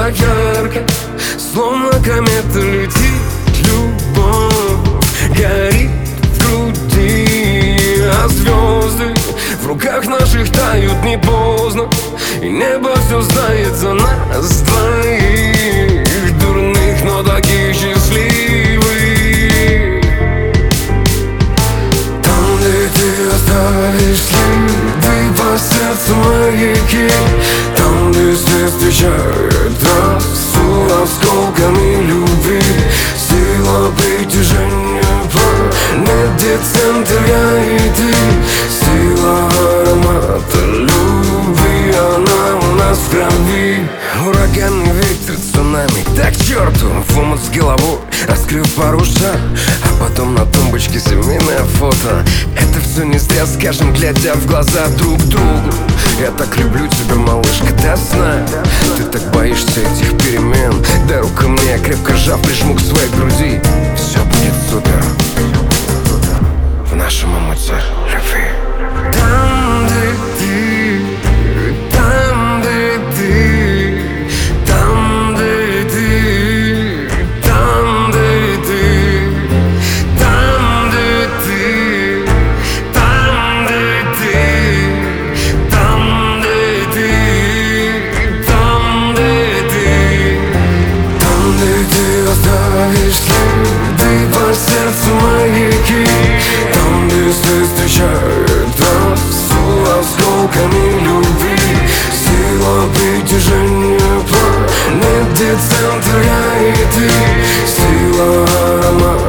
так ярко, словно комета летит любовь, горит в груди, а звезды в руках наших тают не поздно, и небо все знает за нас двоих, дурных, но таких счастливых. Там, где ты оставишь следы по сердцу маяки, там, где свет встречает трассу осколками любви, сила притяжения планет, где центр я и ты, сила аромата любви, она у нас в крови. Ураганный ветер, цунами, так к черту, в омут с головой, раскрыв пару шар, а потом на тумбочке семейное фото. Это все не зря, скажем, глядя в глаза друг другу. Я так люблю тебя, малышка, до сна. Ты так боишься этих перемен. Дай руку мне, крепко сжав, прижму к своей груди. Все будет супер в нашем омуте любви. Там, где ты, там, где ты, там, где ты, там, где ты, там, где ты, там, где ты, там, где ты, там, где ты, там, где ты оставишь следы по сердцу маяки, там, где свет встречает трассу осколками любви, сила притяжения планет, где центр я и ты, сила аромата